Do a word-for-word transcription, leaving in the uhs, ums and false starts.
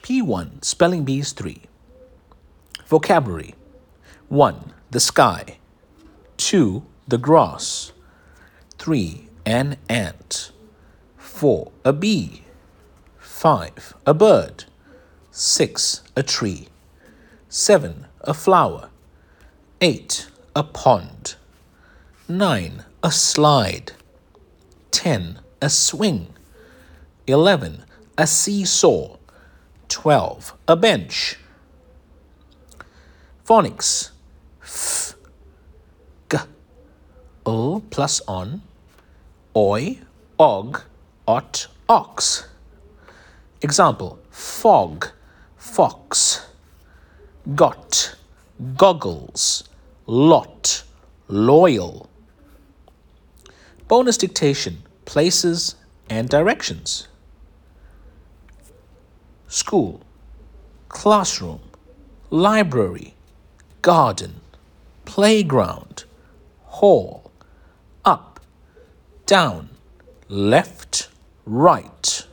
P one, Spelling Bees three. Vocabulary. one. The sky. two. The grass. three. An ant. four. A bee. five. A bird. six. A tree. seven. A flower. eight. A pond. nine. A slide. ten. A swing. eleven. A seesaw. twelve. A bench. Phonics. F, g, l plus on, oi, og, ot, ox. Example: fog, fox, got, goggles, lot, loyal. Bonus dictation: places and directions. School, classroom, library, garden, playground, hall, up, down, left, right.